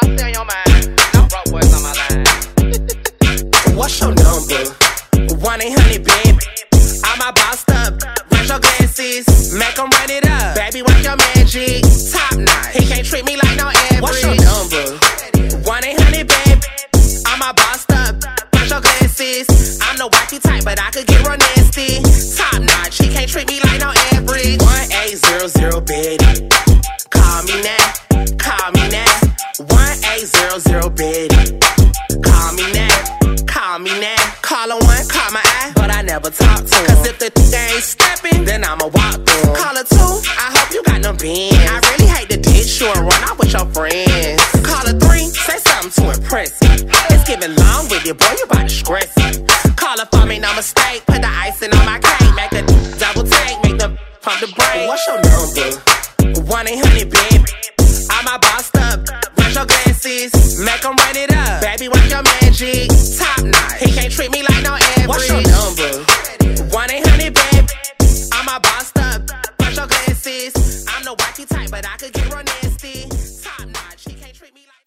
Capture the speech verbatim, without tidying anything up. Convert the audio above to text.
stay on your mind. No broke boys on my line. What's your number? one eight hundred baby. I'm a bossed up. Retro glasses. Make 'em run it up. Baby, watch your magic. Top notch. He can't treat me like no average. What's your number? one eight hundred baby. I'm a bossed up. Retro glasses. I'm the wifey type, but I could get real nasty. Top notch. He can't treat me like no average. one eight hundred baby. Call me now. Call me now. one eight hundred baby. Call me now. Call me now. Call a one, call my eye, but I never talk to him. Cause if the th ain't stepping, then I'ma walk through him. Call a two, I hope you got no beans. I really hate to ditch you and run out with your friends. Call a three, say something to impress me. It's getting long with you, boy, you about to stress me. Call her for me, no mistake. Put the icing on my cake, make a double take, make the pump the brake. What's your number? one eight hundred baby. I'm a bossed up.